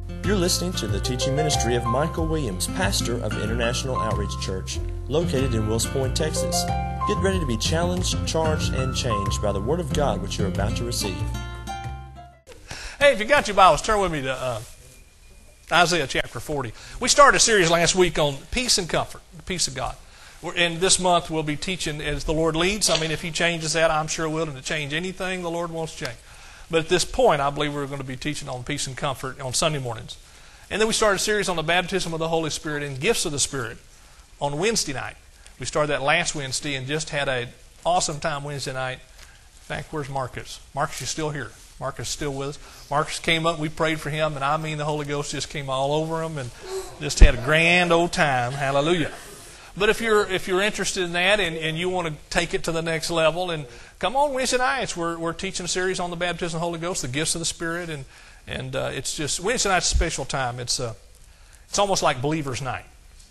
You're listening to the teaching ministry of Michael Williams, pastor of International Outreach Church, located in Wills Point, Texas. Get ready to be challenged, charged, and changed by the Word of God which you're about to receive. Hey, if you got your Bibles, turn with me to Isaiah chapter 40. We started a series last week on peace and comfort, the peace of God. And this month we'll be teaching as the Lord leads. I mean, if He changes that, I'm sure willing to change anything the Lord wants to change. But at this point, I believe we're going to be teaching on peace and comfort on Sunday mornings. And then we started a series on the baptism of the Holy Spirit and gifts of the Spirit on Wednesday night. We started that last Wednesday and just had an awesome time Wednesday night. In fact, where's Marcus? Marcus is still here. Marcus is still with us. Marcus came up, we prayed for him, and I mean the Holy Ghost just came all over him and just had a grand old time. Hallelujah. But if you're interested in that and you want to take it to the next level, and come on Wednesday nights. We're teaching a series on the baptism of the Holy Ghost, the gifts of the Spirit, and it's just Wednesday night's a special time. It's almost like Believer's Night.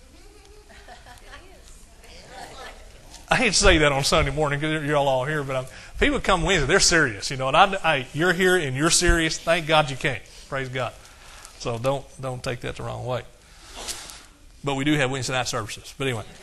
I hate to say that on Sunday morning because you're all here, but people come Wednesday, they're serious, you know. And you're here and you're serious. Thank God you came. Praise God. So don't take that the wrong way. But we do have Wednesday night services. But anyway,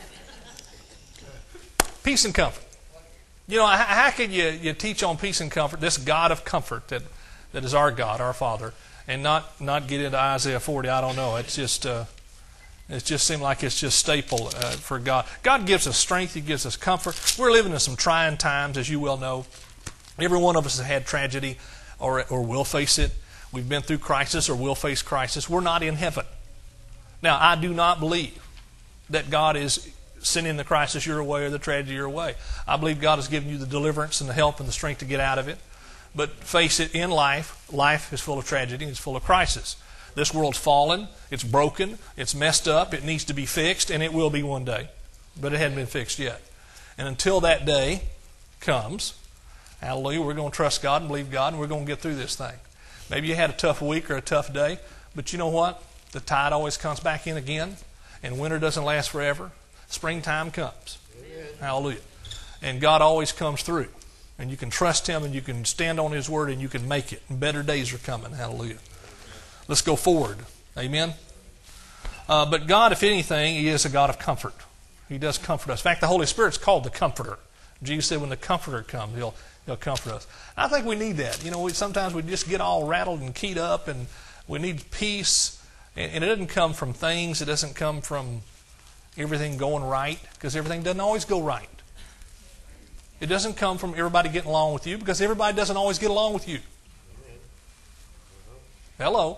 peace and comfort. You know, how can you teach on peace and comfort, this God of comfort that is our God, our Father, and not get into Isaiah 40? I don't know. It just seems like it's just staple for God. God gives us strength. He gives us comfort. We're living in some trying times, as you well know. Every one of us has had tragedy or will face it. We've been through crisis or will face crisis. We're not in heaven. Now, I do not believe that God is sending the crisis your way or the tragedy your way. I believe God has given you the deliverance and the help and the strength to get out of it. But face it, in life is full of tragedy, it's full of crisis. This world's fallen, it's broken, it's messed up, it needs to be fixed, and it will be one day. But it hasn't been fixed yet. And until that day comes, hallelujah, we're going to trust God and believe God, and we're going to get through this thing. Maybe you had a tough week or a tough day, but you know what? The tide always comes back in again, and winter doesn't last forever. Springtime comes. Amen. Hallelujah. And God always comes through. And you can trust Him, and you can stand on His Word, and you can make it. And better days are coming. Hallelujah. Let's go forward. Amen. But God, if anything, He is a God of comfort. He does comfort us. In fact, the Holy Spirit's called the Comforter. Jesus said when the Comforter comes, He'll comfort us. I think we need that. You know, sometimes we just get all rattled and keyed up, and we need peace. And it doesn't come from things. It doesn't come from everything going right, because everything doesn't always go right. It doesn't come from everybody getting along with you, because everybody doesn't always get along with you. Hello.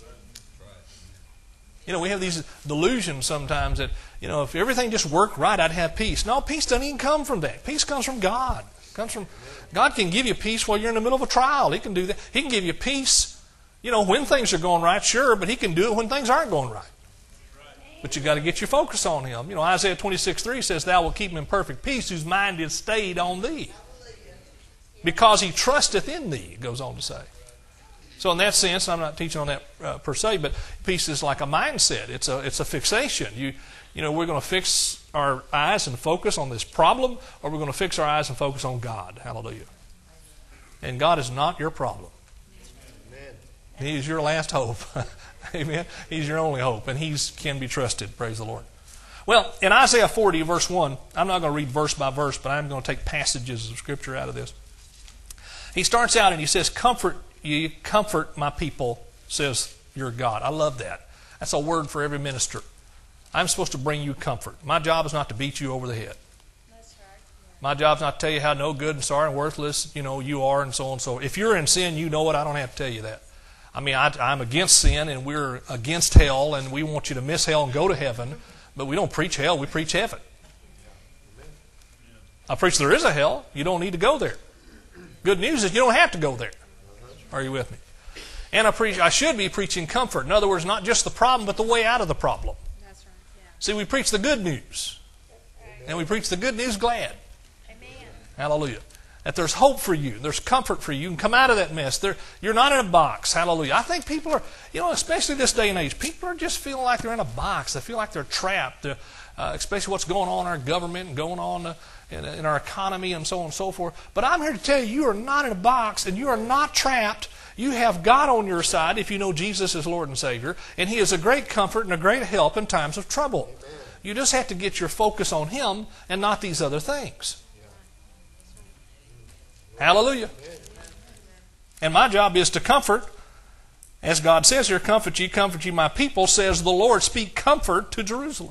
You know, we have these delusions sometimes that, you know, if everything just worked right, I'd have peace. No, peace doesn't even come from that. Peace comes from God. God can give you peace while you're in the middle of a trial. He can do that. He can give you peace, you know, when things are going right, sure, but He can do it when things aren't going right. But you got to get your focus on Him. You know, Isaiah 26:3 says, "Thou wilt keep him in perfect peace, whose mind is stayed on Thee, because he trusteth in Thee," it goes on to say. So in that sense, I'm not teaching on that per se, but peace is like a mindset. It's a fixation. You know, we're going to fix our eyes and focus on this problem, or we're going to fix our eyes and focus on God. Hallelujah. And God is not your problem. He is your last hope. Amen. He's your only hope, and He can be trusted. Praise the Lord. Well, in Isaiah 40, verse 1, I'm not going to read verse by verse, but I'm going to take passages of Scripture out of this. He starts out and he says, "Comfort ye, comfort my people, says your God." I love that. That's a word for every minister. I'm supposed to bring you comfort. My job is not to beat you over the head. That's right. My job is not to tell you how no good and sorry and worthless, you know, you are, and so on and so on. If you're in sin, you know it. I don't have to tell you that. I mean, I'm against sin, and we're against hell, and we want you to miss hell and go to heaven, but we don't preach hell, we preach heaven. I preach there is a hell. You don't need to go there. Good news is you don't have to go there. Are you with me? And I should be preaching comfort. In other words, not just the problem, but the way out of the problem. That's right. Yeah. See, we preach the good news. And we preach the good news glad. Amen. Hallelujah. That there's hope for you. There's comfort for you. You can come out of that mess. You're not in a box. Hallelujah. I think people are, you know, especially this day and age, people are just feeling like they're in a box. They feel like they're trapped, especially what's going on in our government and going on in our economy and so on and so forth. But I'm here to tell you, you are not in a box, and you are not trapped, You have God on your side if you know Jesus is Lord and Savior, and He is a great comfort and a great help in times of trouble. You just have to get your focus on Him and not these other things. Hallelujah. And my job is to comfort. As God says here, comfort ye my people, says the Lord. Speak comfort to Jerusalem.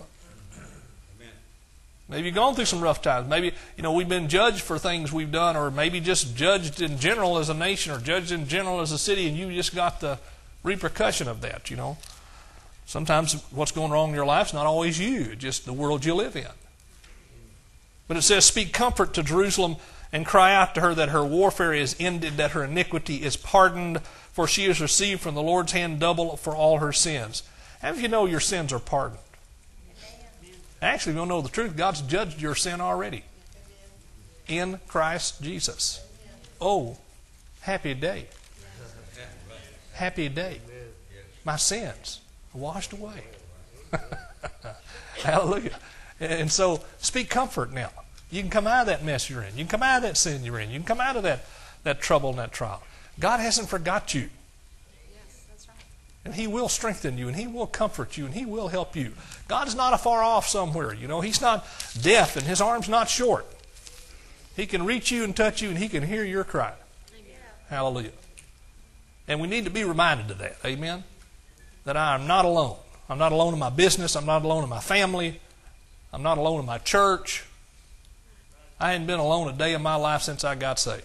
Maybe you've gone through some rough times. Maybe, we've been judged for things we've done, or maybe just judged in general as a nation, or judged in general as a city, and you just got the repercussion of that, Sometimes what's going wrong in your life is not always you, just the world you live in. But it says, speak comfort to Jerusalem and cry out to her that her warfare is ended, that her iniquity is pardoned, for she has received from the Lord's hand double for all her sins. How do you know your sins are pardoned? Actually, if you don't know the truth, God's judged your sin already in Christ Jesus. Oh, happy day. Happy day. My sins are washed away. Hallelujah. And so, speak comfort now. You can come out of that mess you're in. You can come out of that sin you're in. You can come out of that trouble and that trial. God hasn't forgot you. And He will strengthen you, and He will comfort you, and He will help you. God's not afar off somewhere. He's not deaf, and His arm's not short. He can reach you and touch you, and He can hear your cry. Amen. Hallelujah. And we need to be reminded of that. Amen. That I am not alone. I'm not alone in my business. I'm not alone in my family. I'm not alone in my church. I hadn't been alone a day in my life since I got saved.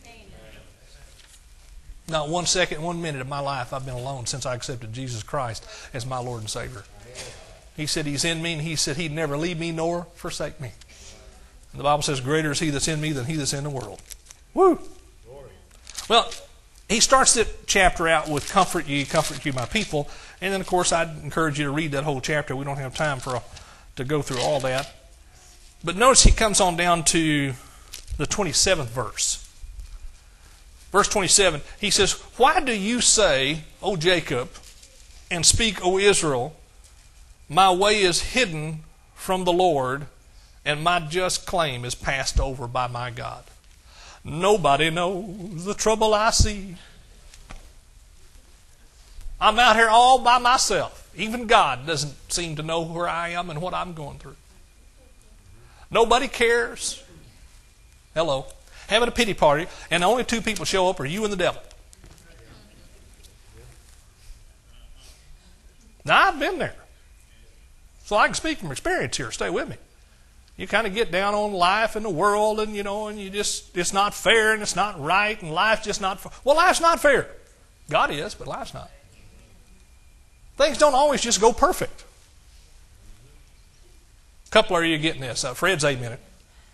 Not 1 second, 1 minute of my life I've been alone since I accepted Jesus Christ as my Lord and Savior. He said He's in me, and He said He'd never leave me nor forsake me. And the Bible says, greater is He that's in me than he that's in the world. Woo! Well, he starts the chapter out with comfort ye, my people. And then, of course, I'd encourage you to read that whole chapter. We don't have time to go through all that. But notice he comes on down to the 27th verse. Verse 27, he says, why do you say, O Jacob, and speak, O Israel, my way is hidden from the Lord, and my just claim is passed over by my God? Nobody knows the trouble I see. I'm out here all by myself. Even God doesn't seem to know where I am and what I'm going through. Nobody cares. Hello. Having a pity party, and the only two people show up are you and the devil. Now, I've been there. So I can speak from experience here. Stay with me. You kind of get down on life and the world, and and you just, it's not fair and it's not right, and life's just not fair. Well, life's not fair. God is, but life's not. Things don't always just go perfect. A couple of you getting this. Fred's amen it.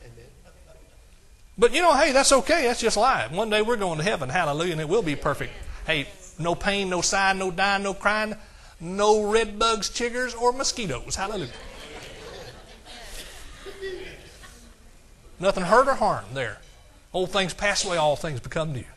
But hey, that's okay. That's just life. One day we're going to heaven. Hallelujah. And it will be perfect. Hey, no pain, no sighing, no dying, no crying, no red bugs, chiggers, or mosquitoes. Hallelujah. Nothing hurt or harm there. Old things pass away, all things become new.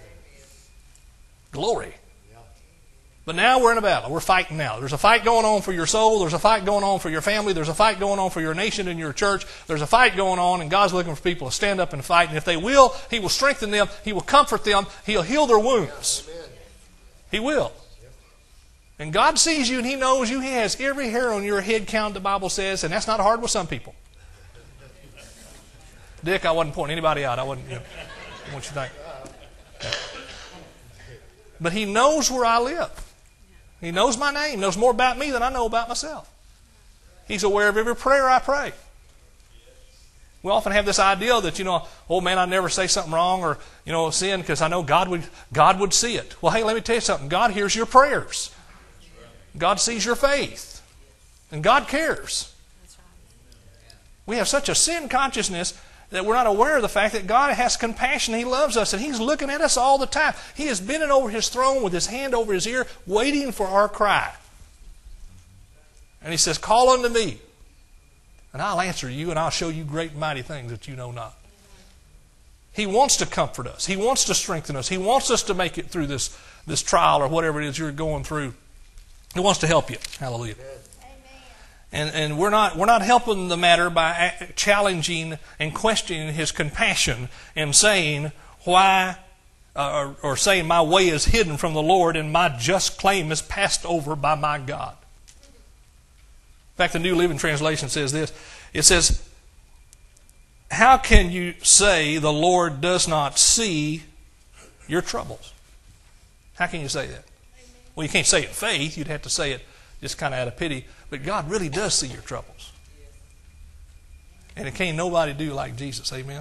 Glory. But now we're in a battle. We're fighting now. There's a fight going on for your soul. There's a fight going on for your family. There's a fight going on for your nation and your church. There's a fight going on, and God's looking for people to stand up and fight. And if they will, He will strengthen them. He will comfort them. He'll heal their wounds. He will. And God sees you, and He knows you. He has every hair on your head counted, the Bible says, and that's not hard with some people. Dick, I wasn't pointing anybody out. I wasn't, what you think. Okay. But He knows where I live. He knows my name, knows more about me than I know about myself. He's aware of every prayer I pray. We often have this idea that, oh man, I never say something wrong or, sin because I know God would see it. Well, hey, let me tell you something. God hears your prayers. God sees your faith. And God cares. We have such a sin consciousness that we're not aware of the fact that God has compassion. He loves us, and He's looking at us all the time. He is bending over His throne with His hand over His ear, waiting for our cry. And He says, call unto me, and I'll answer you, and I'll show you great and mighty things that you know not. He wants to comfort us. He wants to strengthen us. He wants us to make it through this trial or whatever it is you're going through. He wants to help you. Hallelujah. And we're not helping the matter by challenging and questioning His compassion and saying, why or saying my way is hidden from the Lord and my just claim is passed over by my God. In fact, the New Living Translation says this. It says, how can you say the Lord does not see your troubles? How can you say that? Well, you can't say it in faith. You'd have to say it just kind of out of pity. But God really does see your troubles. And it can't nobody do like Jesus. Amen?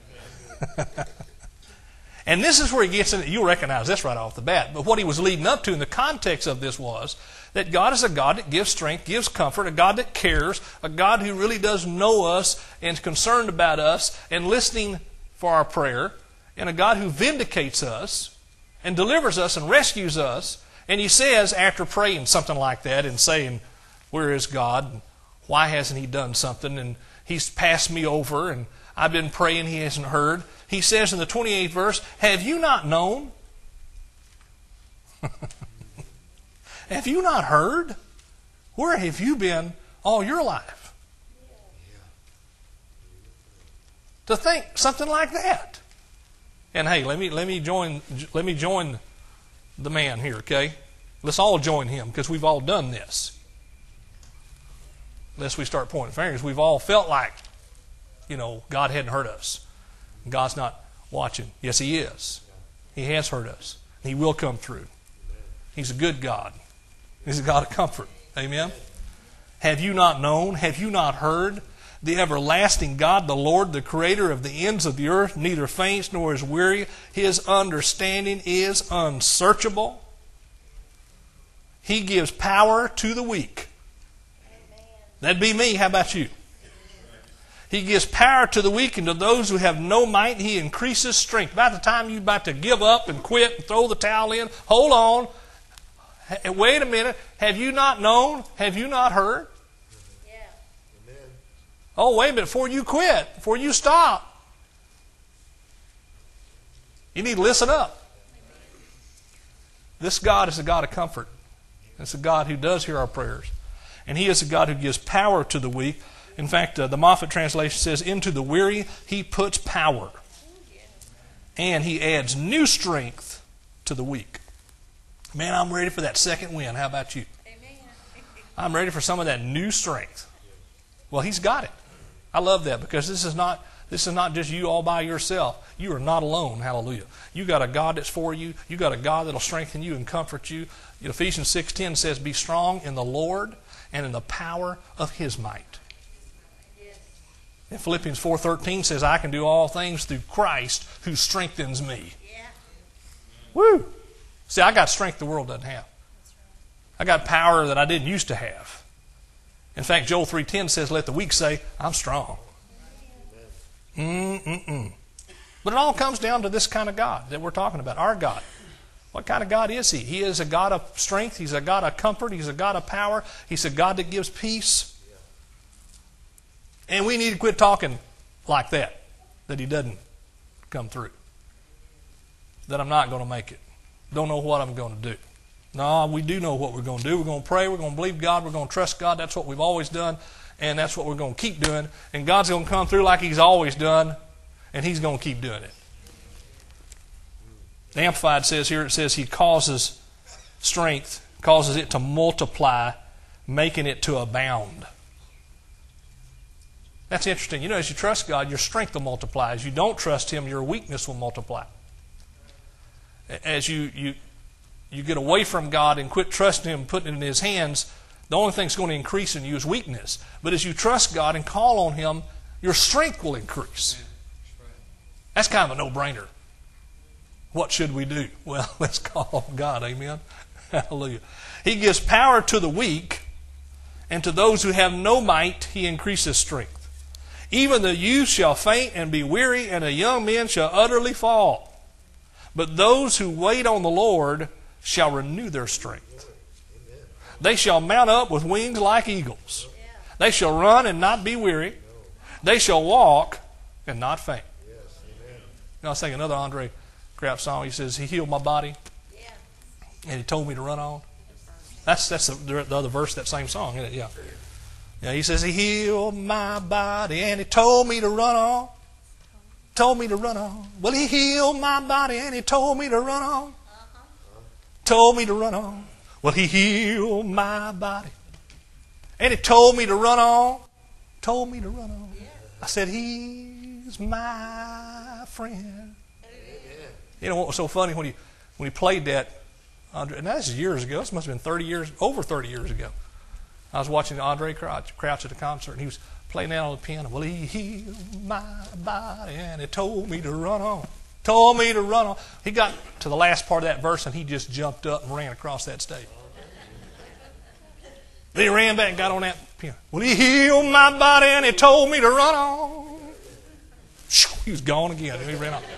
And this is where he gets in. You'll recognize this right off the bat. But what he was leading up to in the context of this was that God is a God that gives strength, gives comfort, a God that cares, a God who really does know us and is concerned about us and listening for our prayer, and a God who vindicates us and delivers us and rescues us. And he says, after praying something like that and saying, where is God? Why hasn't he done something? And he's passed me over and I've been praying, he hasn't heard. He says in the 28th verse, have you not known? Have you not heard? Where have you been all your life? To think something like that. And hey, let me join the man here, okay? Let's all join him because we've all done this. Unless we start pointing fingers, we've all felt like, God hadn't heard us. God's not watching. Yes, he is. He has heard us. He will come through. He's a good God. He's a God of comfort. Amen? Have you not known? Have you not heard? The everlasting God, the Lord, the creator of the ends of the earth, neither faints nor is weary. His understanding is unsearchable. He gives power to the weak. That'd be me. How about you? He gives power to the weak, and to those who have no might, he increases strength. By the time you're about to give up and quit and throw the towel in, hold on. Wait a minute. Have you not known? Have you not heard? Yeah. Amen. Oh, wait a minute. Before you quit, before you stop, you need to listen up. This God is a God of comfort. It's a God who does hear our prayers. And he is a God who gives power to the weak. In fact, the Moffat translation says, into the weary he puts power. And he adds new strength to the weak. Man, I'm ready for that second wind. How about you? Amen. I'm ready for some of that new strength. Well, he's got it. I love that because this is not just you all by yourself. You are not alone. Hallelujah. You got a God that's for you. You got a God that'll strengthen you and comfort you. Ephesians 6:10 says, be strong in the Lord and in the power of his might. And Philippians 4:13 says, I can do all things through Christ who strengthens me. Yeah. Woo! See, I got strength the world doesn't have. I got power that I didn't used to have. In fact, Joel 3:10 says, let the weak say, I'm strong. But it all comes down to this kind of God that we're talking about, our God. What kind of God is he? He is a God of strength. He's a God of comfort. He's a God of power. He's a God that gives peace. And we need to quit talking like that he doesn't come through. That I'm not going to make it. Don't know what I'm going to do. No, we do know what we're going to do. We're going to pray. We're going to believe God. We're going to trust God. That's what we've always done. And that's what we're going to keep doing. And God's going to come through like he's always done. And he's going to keep doing it. The Amplified says here, it says he causes strength, causes it to multiply, making it to abound. That's interesting. As you trust God, your strength will multiply. As you don't trust him, your weakness will multiply. As you get away from God and quit trusting him, putting it in his hands, the only thing that's going to increase in you is weakness. But as you trust God and call on him, your strength will increase. That's kind of a no-brainer. What should we do? Well, let's call on God. Amen. Hallelujah. He gives power to the weak, and to those who have no might, he increases strength. Even the youth shall faint and be weary, and the young men shall utterly fall. But those who wait on the Lord shall renew their strength. They shall mount up with wings like eagles. They shall run and not be weary. They shall walk and not faint. I was thinking another Andre Crouch song. He says, he healed my body and he told me to run on. That's the other verse of that same song, isn't it? Yeah. Yeah, he says, he healed my body and he told me to run on. told me to run on. Well, He healed my body and He told me to run on. Told me to run on. Well, He healed my body and He told me to run on. Told me to run on. I said, He's my friend. You know what was so funny when he played that, Andre, and this is years ago. This must have been over 30 years ago. I was watching Andre Crouch at a concert, and he was playing that on the piano. Well, He healed my body, and He told me to run on. Told me to run on. He got to the last part of that verse, and he just jumped up and ran across that stage. Then he ran back and got on that piano. Well, He healed my body, and He told me to run on. He was gone again, and he ran off.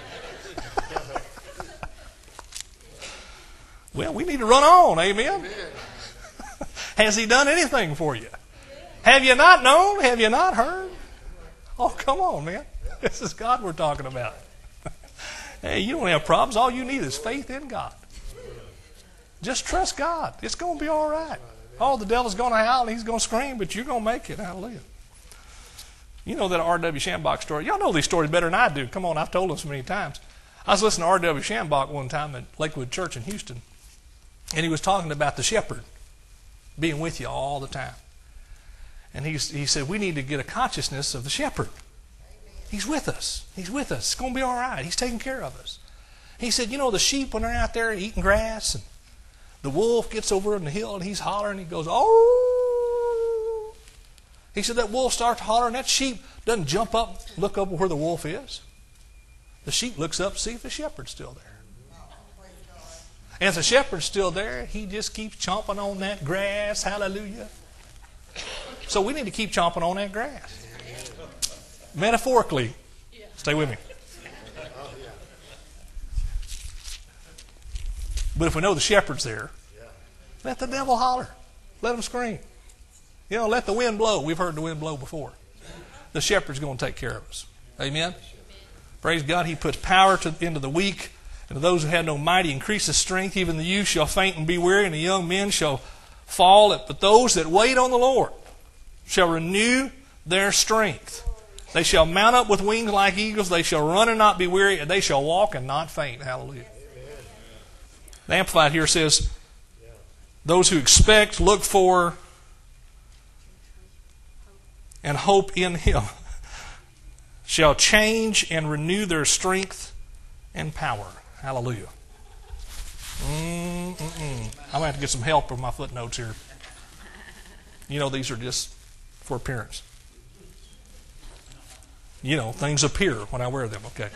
Well, we need to run on, amen? Has He done anything for you? Have you not known? Have you not heard? Oh, come on, man. This is God we're talking about. Hey, you don't have problems. All you need is faith in God. Just trust God. It's going to be all right. Oh, the devil's going to howl and he's going to scream, but you're going to make it. Hallelujah. You know that R.W. Shambach story. Y'all know these stories better than I do. Come on, I've told them so many times. I was listening to R.W. Shambach one time at Lakewood Church in Houston, and he was talking about the shepherd being with you all the time. And he said, we need to get a consciousness of the shepherd. He's with us. He's with us. It's going to be all right. He's taking care of us. He said, you know, the sheep, when they're out there eating grass, and the wolf gets over on the hill, and he's hollering, he goes, oh. He said that wolf starts hollering. That sheep doesn't jump up, look up where the wolf is. The sheep looks up to see if the shepherd's still there. And if the shepherd's still there, he just keeps chomping on that grass. Hallelujah. So we need to keep chomping on that grass. Metaphorically. Stay with me. But if we know the shepherd's there, let the devil holler. Let him scream. You know, let the wind blow. We've heard the wind blow before. The shepherd's going to take care of us. Amen? Praise God. He puts power into the weak, and to those who have no might, He increases strength. Even the youth shall faint and be weary, and the young men shall fall. But those that wait on the Lord shall renew their strength. They shall mount up with wings like eagles. They shall run and not be weary, and they shall walk and not faint. Hallelujah. The Amplified here says, those who expect, look for, and hope in Him shall change and renew their strength and power. Hallelujah. I'm going to have to get some help with my footnotes here. You know, these are just for appearance. You know, things appear when I wear them. Okay. It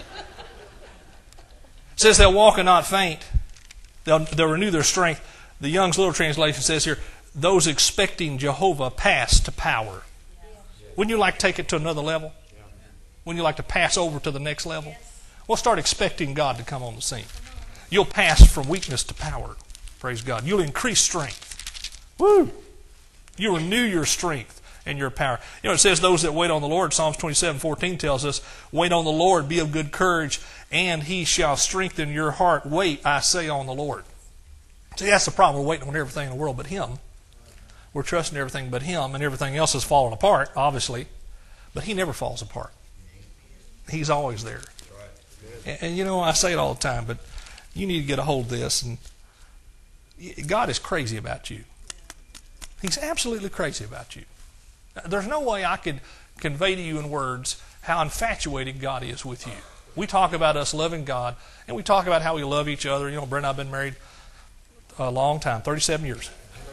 says they'll walk and not faint. They'll renew their strength. The Young's Little Translation says here, those expecting Jehovah pass to power. Wouldn't you like to take it to another level? Wouldn't you like to pass over to the next level? Well, start expecting God to come on the scene. You'll pass from weakness to power. Praise God. You'll increase strength. Woo! You renew your strength and your power. You know, it says those that wait on the Lord, Psalms 27:14 tells us, wait on the Lord, be of good courage, and He shall strengthen your heart. Wait, I say, on the Lord. See, that's the problem. We're waiting on everything in the world but Him. We're trusting everything but Him, and everything else is falling apart, obviously. But He never falls apart. He's always there. And you know, I say it all the time, but you need to get a hold of this. And God is crazy about you. He's absolutely crazy about you. There's no way I could convey to you in words how infatuated God is with you. We talk about us loving God, and we talk about how we love each other. You know, Brent and I have been married a long time, 37 years.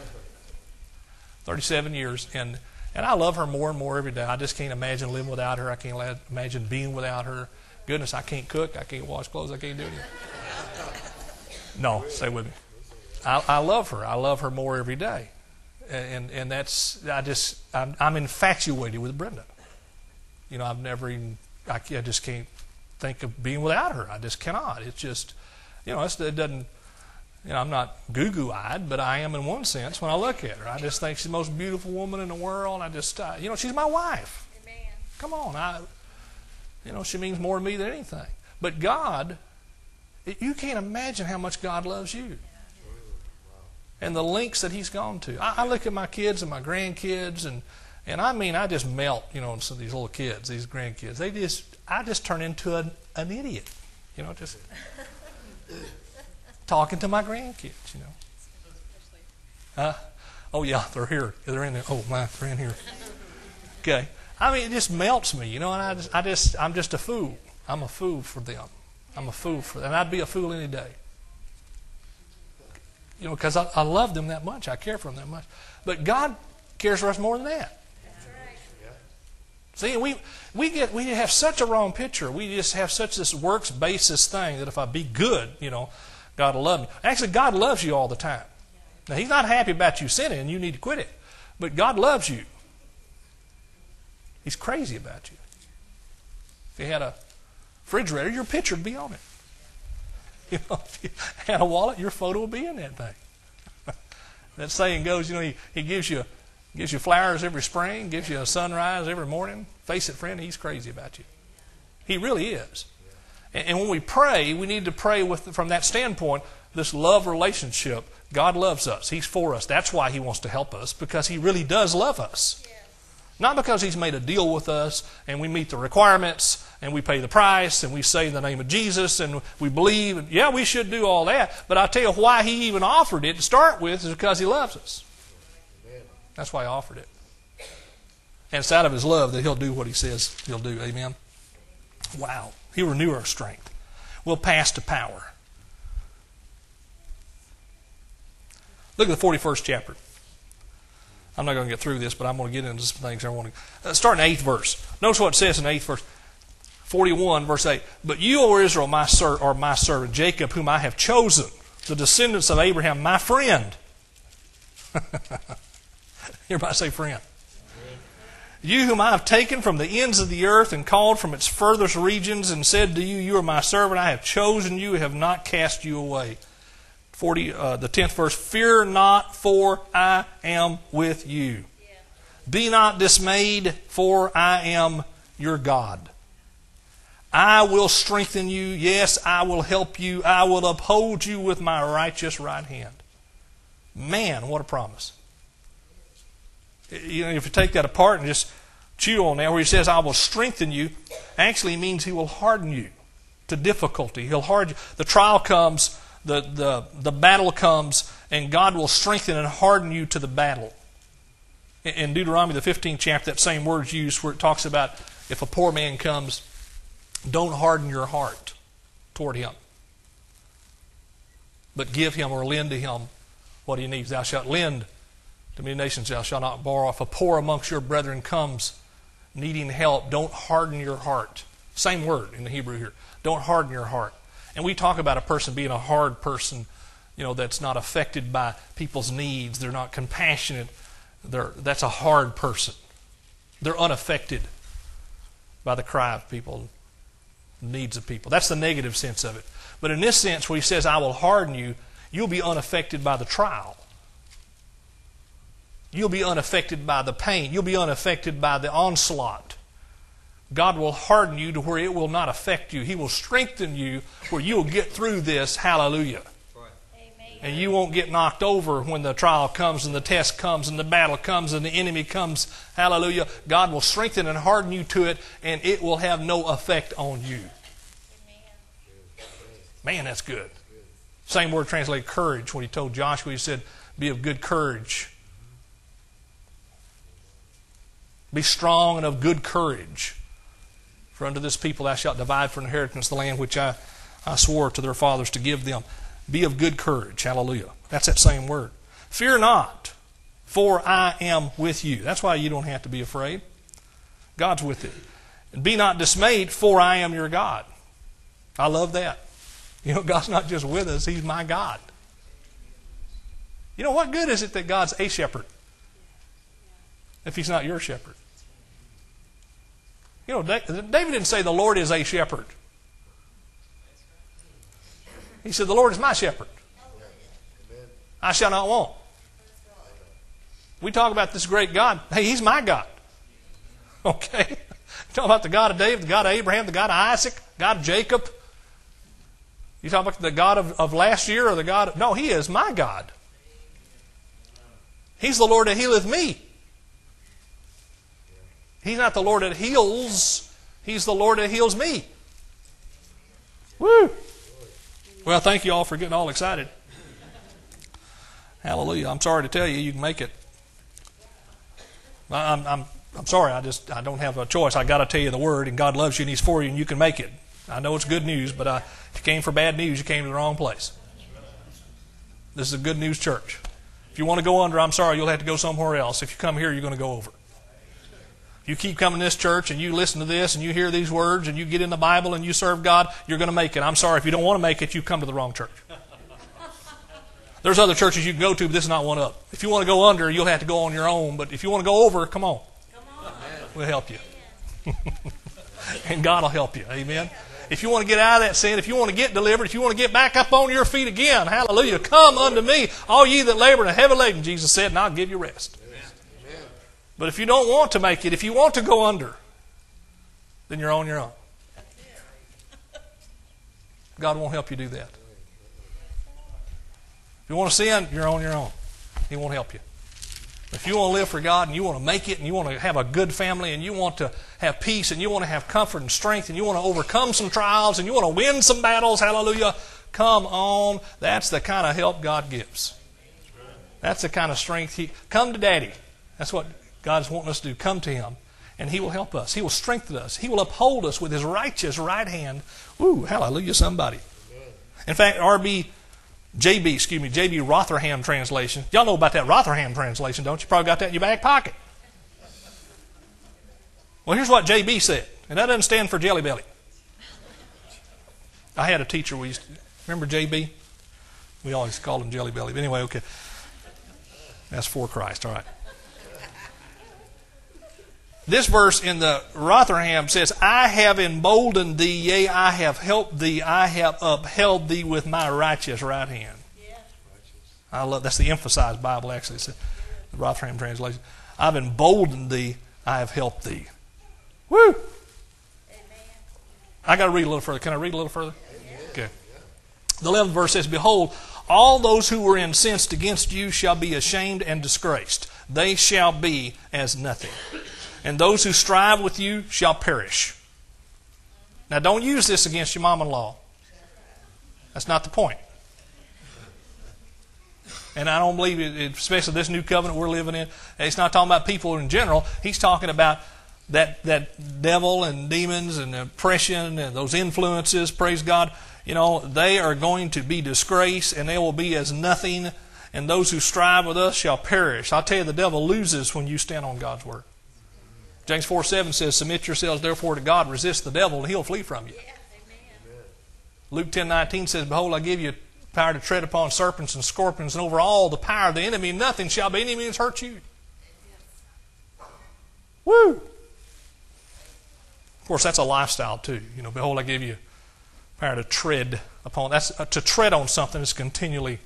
37 years, and I love her more and more every day. I just can't imagine living without her. I can't imagine being without her. Goodness, I can't cook. I can't wash clothes. I can't do anything. No, stay with me. I love her. I love her more every day. And that's, I'm infatuated with Brenda. You know, I just can't think of being without her. I just cannot. It's just, you know, it doesn't, you know, I'm not goo-goo-eyed, but I am in one sense when I look at her. I just think she's the most beautiful woman in the world. You know, she's my wife. Amen. Come on. You know, she means more to me than anything. But God, you can't imagine how much God loves you. And the lengths that He's gone to. I look at my kids and my grandkids, and I mean, I just melt, you know, on some of these little kids, these grandkids. I just turn into an idiot. Just talking to my grandkids, Oh, yeah, they're here. They're in there. Oh, my, they're in here. Okay. I mean, it just melts me, and I'm just a fool. I'm a fool for them. I'm a fool for them. And I'd be a fool any day. Because I love them that much. I care for them that much. But God cares for us more than that. That's right. See, we have such a wrong picture. We just have such this works basis thing that if I be good, God will love me. Actually, God loves you all the time. Now, He's not happy about you sinning, and you need to quit it. But God loves you. He's crazy about you. If you had a refrigerator, your picture would be on it. If you had a wallet, your photo would be in that thing. That saying goes, He gives you flowers every spring, gives you a sunrise every morning. Face it, friend, He's crazy about you. He really is. And when we pray, we need to pray from that standpoint, this love relationship. God loves us. He's for us. That's why He wants to help us, because He really does love us. Yes. Not because He's made a deal with us and we meet the requirements and we pay the price and we say in the name of Jesus and we believe. And yeah, we should do all that. But I tell you why He even offered it to start with is because He loves us. Amen. That's why He offered it. And it's out of His love that He'll do what He says He'll do. Amen. Wow. He'll renew our strength. We'll pass to power. Look at the 41st chapter. I'm not going to get through this, but I'm going to get into some things I want to. Start in the 8th verse. Notice what it says in the 8th verse. 41, verse 8. But you, O Israel, are my servant, Jacob, whom I have chosen, the descendants of Abraham, my friend. Everybody say friend. You whom I have taken from the ends of the earth and called from its furthest regions and said to you, you are my servant, I have chosen you, have not cast you away. The 10th verse, fear not, for I am with you. Yeah. Be not dismayed, for I am your God. I will strengthen you. Yes, I will help you. I will uphold you with my righteous right hand. Man, what a promise. If you take that apart and just chew on that, where He says, I will strengthen you, actually means He will harden you to difficulty. He'll harden you. The trial comes. The battle comes, and God will strengthen and harden you to the battle. In Deuteronomy, the 15th chapter, that same word's used where it talks about if a poor man comes, don't harden your heart toward him, but give him or lend to him what he needs. Thou shalt lend to many nations, thou shalt not borrow. If a poor amongst your brethren comes needing help, don't harden your heart. Same word in the Hebrew here. Don't harden your heart. And we talk about a person being a hard person, that's not affected by people's needs. They're not compassionate. That's a hard person. They're unaffected by the cry of people, needs of people. That's the negative sense of it. But in this sense, where He says, I will harden you, you'll be unaffected by the trial. You'll be unaffected by the pain. You'll be unaffected by the onslaught. God will harden you to where it will not affect you. He will strengthen you where you will get through this. Hallelujah. Amen. And you won't get knocked over when the trial comes and the test comes and the battle comes and the enemy comes. Hallelujah. God will strengthen and harden you to it, and it will have no effect on you. Amen. Man, that's good. Same word translated courage. When He told Joshua, He said, be of good courage. Be strong and of good courage. For unto this people thou shalt divide for inheritance the land which I swore to their fathers to give them. Be of good courage. Hallelujah. That's that same word. Fear not, for I am with you. That's why you don't have to be afraid. God's with you. And be not dismayed, for I am your God. I love that. God's not just with us, He's my God. What good is it that God's a shepherd if He's not your shepherd? David didn't say the Lord is a shepherd. He said the Lord is my shepherd. I shall not want. We talk about this great God. Hey, He's my God. Okay? Talk about the God of David, the God of Abraham, the God of Isaac, God of Jacob. You talk about the God of last year or the God of... No, He is my God. He's the Lord that healeth me. He's not the Lord that heals He's the Lord that heals me. Woo! Well, thank you all for getting all excited. Hallelujah. I'm sorry to tell you, you can make it. I'm sorry. I don't have a choice. I got to tell you the word, and God loves you, and He's for you, and you can make it. I know it's good news, but if you came for bad news, you came to the wrong place. This is a good news church. If you want to go under, I'm sorry, you'll have to go somewhere else. If you come here, you're going to go over. If you keep coming to this church and you listen to this and you hear these words and you get in the Bible and you serve God, you're going to make it. I'm sorry, if you don't want to make it, you've come to the wrong church. There's other churches you can go to, but this is not one of them. If you want to go under, you'll have to go on your own. But if you want to go over, come on. We'll help you. And God will help you. Amen. If you want to get out of that sin, if you want to get delivered, if you want to get back up on your feet again, hallelujah, come unto me, all ye that labor and are heavy laden, Jesus said, and I'll give you rest. Amen. But if you don't want to make it, if you want to go under, then you're on your own. God won't help you do that. If you want to sin, you're on your own. He won't help you. If you want to live for God and you want to make it and you want to have a good family and you want to have peace and you want to have comfort and strength and you want to overcome some trials and you want to win some battles, hallelujah, come on. That's the kind of help God gives. That's the kind of strength. Come to Daddy. That's what God's wanting us to do. Come to Him and He will help us. He will strengthen us. He will uphold us with His righteous right hand. Woo, hallelujah, somebody. In fact, J.B. Rotherham translation. Y'all know about that Rotherham translation, don't you? Probably got that in your back pocket. Well, here's what J.B. said, and that doesn't stand for Jelly Belly. I had a teacher we used to, remember J.B.? We always called him Jelly Belly. But anyway, okay. That's for Christ, all right. This verse in the Rotherham says, I have emboldened thee, yea, I have helped thee, I have upheld thee with my righteous right hand. Yeah. I love that's the emphasized Bible actually. It's the Rotherham translation. I've emboldened thee, I have helped thee. Woo! Amen. I got to read a little further. Can I read a little further? Okay. The 11th verse says, Behold, all those who were incensed against you shall be ashamed and disgraced. They shall be as nothing. And those who strive with you shall perish. Now, don't use this against your mom-in-law. That's not the point. And I don't believe it, especially this new covenant we're living in, it's not talking about people in general. He's talking about that devil and demons and oppression and those influences, praise God. You know, they are going to be disgraced and they will be as nothing. And those who strive with us shall perish. I'll tell you, the devil loses when you stand on God's word. James 4:7 says, Submit yourselves therefore to God, resist the devil, and he'll flee from you. Yeah, Luke 10:19 says, Behold, I give you power to tread upon serpents and scorpions, and over all the power of the enemy, nothing shall by any means hurt you. Yes. Woo! Of course, that's a lifestyle too. You know, behold, I give you power to tread upon. That's to tread on something is continually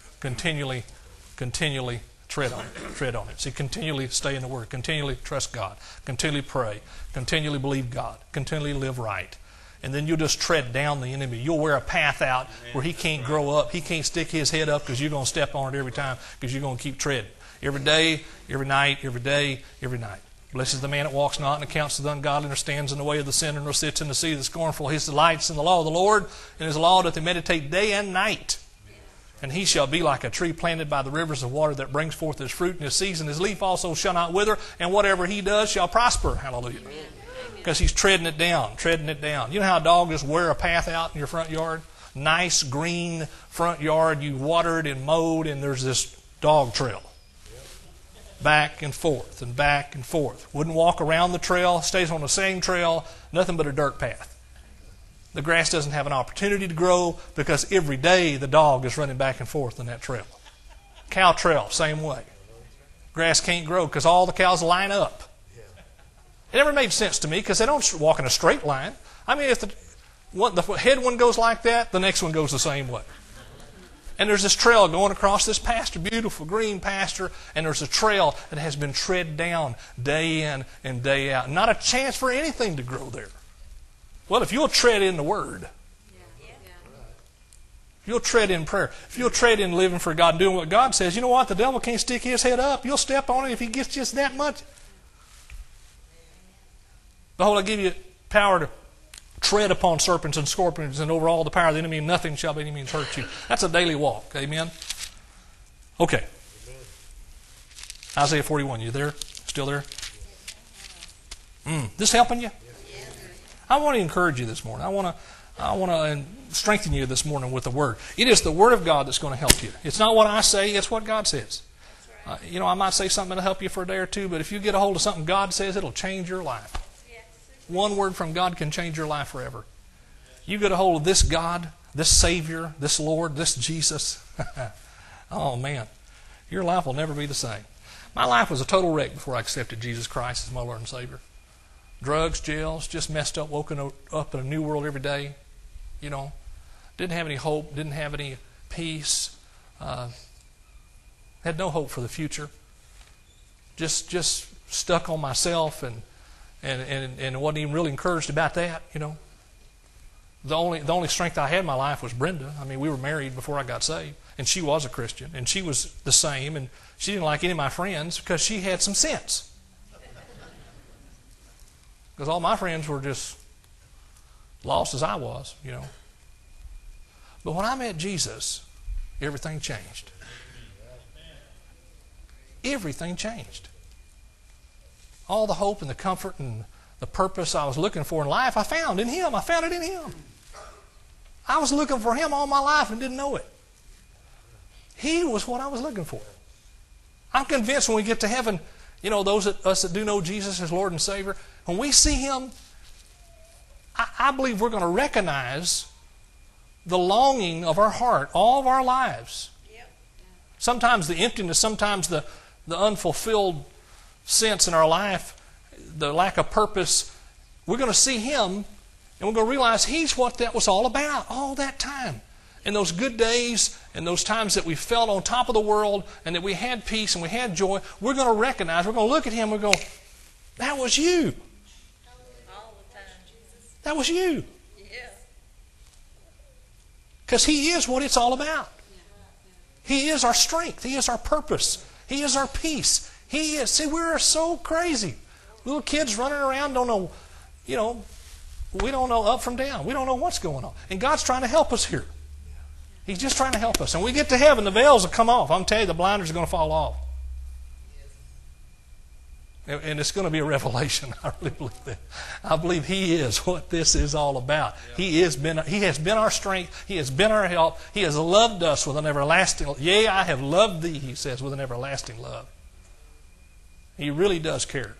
tread on it. See, continually stay in the Word, continually trust God, continually pray, continually believe God, continually live right. And then you'll just tread down the enemy. You'll wear a path out where he can't grow up. He can't stick his head up because you're going to step on it every time because you're going to keep treading. Every day, every night, every day, every night. Blessed is the man that walks not in the counsel of the ungodly, nor stands in the way of the sinner, nor sits in the seat of the scornful. His delights in the law of the Lord, and his law doth he meditate day and night. And he shall be like a tree planted by the rivers of water that brings forth his fruit in his season. His leaf also shall not wither, and whatever he does shall prosper. Hallelujah. Because he's treading it down. You know how a dog just wear a path out in your front yard? Nice green front yard. You watered and mowed, and there's this dog trail. Back and forth and back and forth. Wouldn't walk around the trail, stays on the same trail, nothing but a dirt path. The grass doesn't have an opportunity to grow because every day the dog is running back and forth in that trail. Cow trail, same way. Grass can't grow because all the cows line up. It never made sense to me because they don't walk in a straight line. I mean, if the head one goes like that, the next one goes the same way. And there's this trail going across this pasture, beautiful green pasture, and there's a trail that has been tread down day in and day out. Not a chance for anything to grow there. Well, if you'll tread in the Word, if you'll tread in prayer, if you'll tread in living for God, doing what God says, you know what? The devil can't stick his head up. You'll step on it if he gets just that much. Behold, I give you power to tread upon serpents and scorpions and over all the power of the enemy, and nothing shall by any means hurt you. That's a daily walk. Amen? Okay. Isaiah 41, you there? Still there? This helping you? I want to encourage you this morning. I want to strengthen you this morning with the Word. It is the Word of God that's going to help you. It's not what I say, it's what God says. I might say something to help you for a day or two, but if you get a hold of something God says, it'll change your life. One word from God can change your life forever. You get a hold of this God, this Savior, this Lord, this Jesus. Oh, man. Your life will never be the same. My life was a total wreck before I accepted Jesus Christ as my Lord and Savior. Drugs, jails, just messed up, woken up in a new world every day. Didn't have any hope, didn't have any peace. Had no hope for the future. Just stuck on myself and wasn't even really encouraged about that, The only strength I had in my life was Brenda. I mean, we were married before I got saved, and she was a Christian, and she was the same, and she didn't like any of my friends because she had some sense. Because all my friends were just lost as I was, But when I met Jesus, everything changed. Everything changed. All the hope and the comfort and the purpose I was looking for in life, I found in Him. I found it in Him. I was looking for Him all my life and didn't know it. He was what I was looking for. I'm convinced when we get to heaven, those of us that do know Jesus as Lord and Savior, when we see Him, I believe we're going to recognize the longing of our heart all of our lives. Yep. Sometimes the emptiness, sometimes the unfulfilled sense in our life, the lack of purpose. We're going to see Him, and we're going to realize He's what that was all about all that time. And those good days and those times that we felt on top of the world and that we had peace and we had joy, we're going to recognize, we're going to look at Him and we're going, that was you. All the time, Jesus. That was you. Yeah. Because He is what it's all about. He is our strength. He is our purpose. He is our peace. He is. See, we're so crazy. Little kids running around don't know, we don't know up from down. We don't know what's going on. And God's trying to help us here. He's just trying to help us. And when we get to heaven, the veils will come off. I'm telling you, the blinders are going to fall off. And it's going to be a revelation. I really believe that. I believe He is what this is all about. He has been our strength. He has been our help. He has loved us with an everlasting. Yea, I have loved thee, He says, with an everlasting love. He really does care.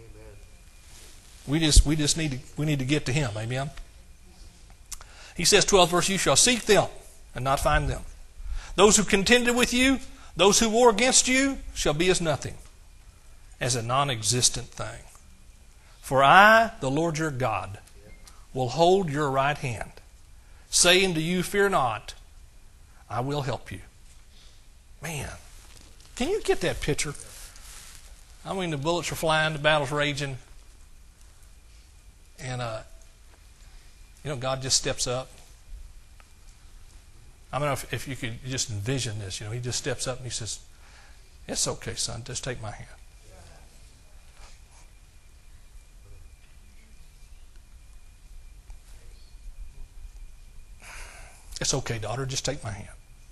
We need to get to Him. Amen. He says, 12th verse, you shall seek them and not find them. Those who contended with you, those who war against you, shall be as nothing, as a non-existent thing. For I, the Lord your God, will hold your right hand, saying to you, fear not, I will help you. Man, can you get that picture? I mean, the bullets are flying, the battle's raging, and God just steps up. I don't know if you could just envision this. He just steps up and He says, it's okay, son, just take my hand. It's okay, daughter, just take my hand.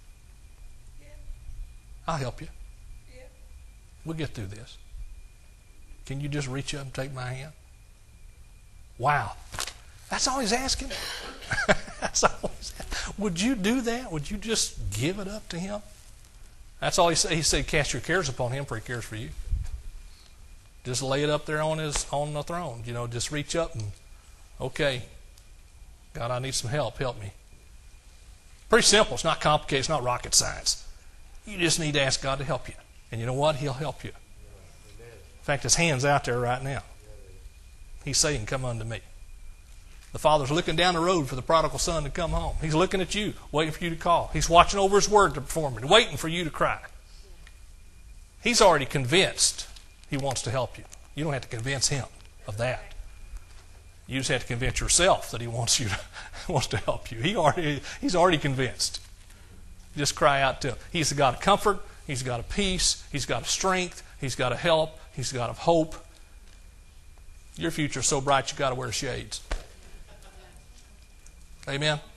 I'll help you. We'll get through this. Can you just reach up and take my hand? Wow. That's all He's asking. That's all He's asking. Would you do that? Would you just give it up to Him? That's all He said. He said, cast your cares upon Him, for He cares for you. Just lay it up there on the throne. Just reach up and, okay, God, I need some help. Help me. Pretty simple. It's not complicated. It's not rocket science. You just need to ask God to help you. And you know what? He'll help you. In fact, His hand's out there right now. He's saying, come unto me. The Father's looking down the road for the prodigal son to come home. He's looking at you, waiting for you to call. He's watching over His word to perform it, waiting for you to cry. He's already convinced He wants to help you. You don't have to convince Him of that. You just have to convince yourself that He wants to help you. He's already convinced. Just cry out to Him. He's the God of comfort. He's got a peace. He's got a strength. He's got a help. He's got a hope. Your future's so bright you got to wear shades. Amen.